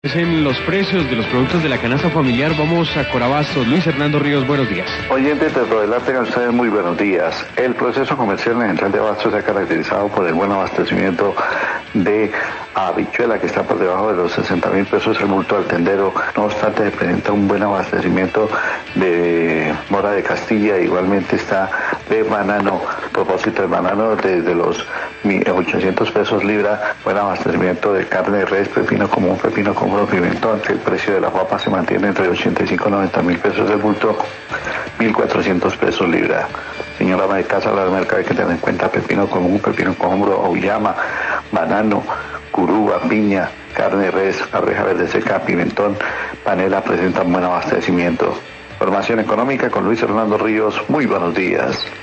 En los precios de los productos de la canasta familiar, vamos a Corabastos. Luis Hernando Ríos, buenos días. Oyentes de Rodelar, tengan ustedes muy buenos días. El proceso comercial en la central de Abastos se ha caracterizado por el buen abastecimiento de habichuela, que está por debajo de los 60.000 pesos el bulto al tendero. No obstante, se presenta un buen abastecimiento de mora de Castilla, igualmente está de banano. A propósito del banano, desde los 800 pesos libra, buen abastecimiento de carne de res, pepino común, pepino común, pimentón. El precio de la papa se mantiene entre 85 y 90.000 pesos el bulto, 1.400 pesos libra. Señora ama de casa, la mercado hay que tener en cuenta pepino común, pepino común, auyama, banano, curuba, piña, carne de res, arveja verde seca, pimentón, panela presentan buen abastecimiento. Formación económica con Luis Hernando Ríos. Muy buenos días.